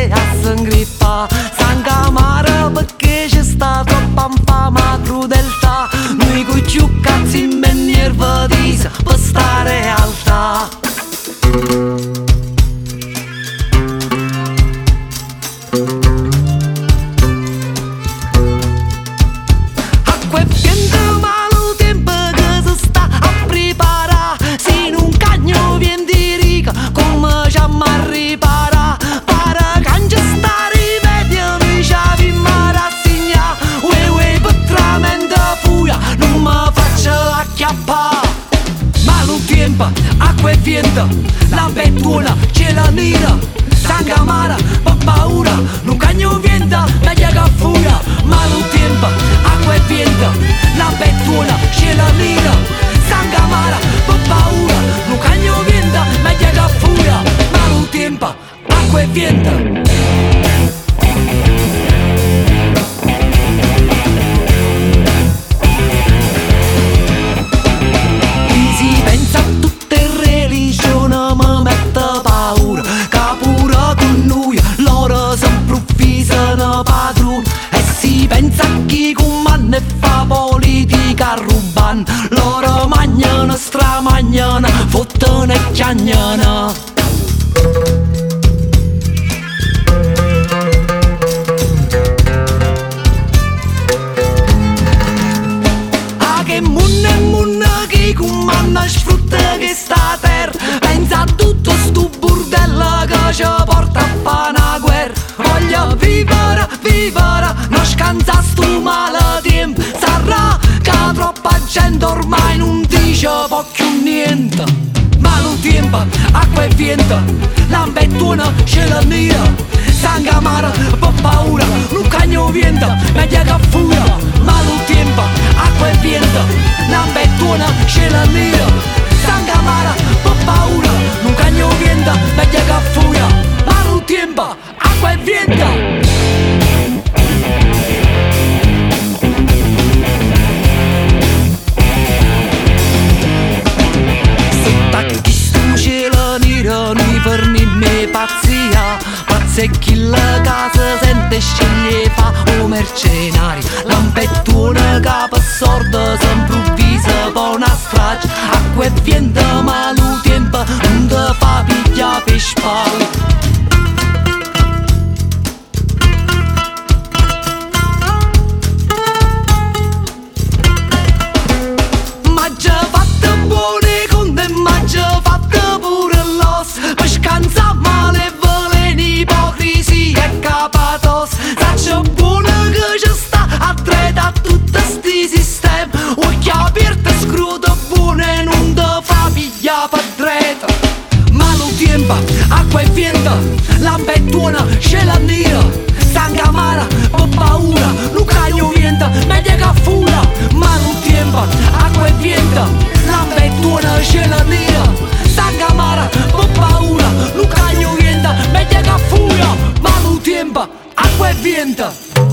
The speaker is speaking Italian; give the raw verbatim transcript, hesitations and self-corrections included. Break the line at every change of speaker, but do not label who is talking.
a s'ingrippa. S'anca mare perché c'è sta troppa infama crudeltà. Noi coi più cazzi in nervotisi per stare alta. Acqua e vento malo tempo che si sta a preparare. Se in un cagno vien di riga come ci amma a riparare. Pare cangia sta rimedia noi ci avimmo rassegna. Ue ue per tramende fuia non mi faccio acchiappare. Malo tempo, acqua e vento, lampe e tuona, cielo nera. Sangue amara, per paura, non cagno vento, meglio che furia. Malo tempo, acqua e vento, lampe e tuona, cielo nera. Sangue amara, per paura, non cagno vento, meglio che furia. Malo tempo, acqua e vento. E fa politica ruban, loro mangiano, stramagnano, fottono e chiagnano. Ah che munna e munna chi comanda sfrutta che sta terra. Pensa a tutto stu burdello che ci porta a fa' una guerra. Voglio vivere, vivere, non scansa stu male tempo. Sarà che troppa gente ormai non dice poco niente. Malo tempo, acqua e vento, lampe e tuona, cielo nera. Sangue amaro, per paura, non cagno vento, meglio che furia. Malo tempo, acqua e vento, lampe e tuona, cielo nera. Sangue amaro, per paura, non cagno vento, meglio che furia. Malo tempo, acqua e vento. Noi per me pazzia, pazza e chi la casa sente sceglie fa o mercenari. Lampettone capo sordo s'improvvisa po' una strage. Acqua e vento malo tempo non te fa piglia per spalle. Acqua e vento, lampe e tuona, cielo nera. Sangue amara, per paura, non cagno vento, meglio che furia. Malo tempo, acqua e vento, lampe e tuona, cielo nera. Sangue amara, per paura, non cagno vento, meglio che furia. Malo tempo, acqua e vento.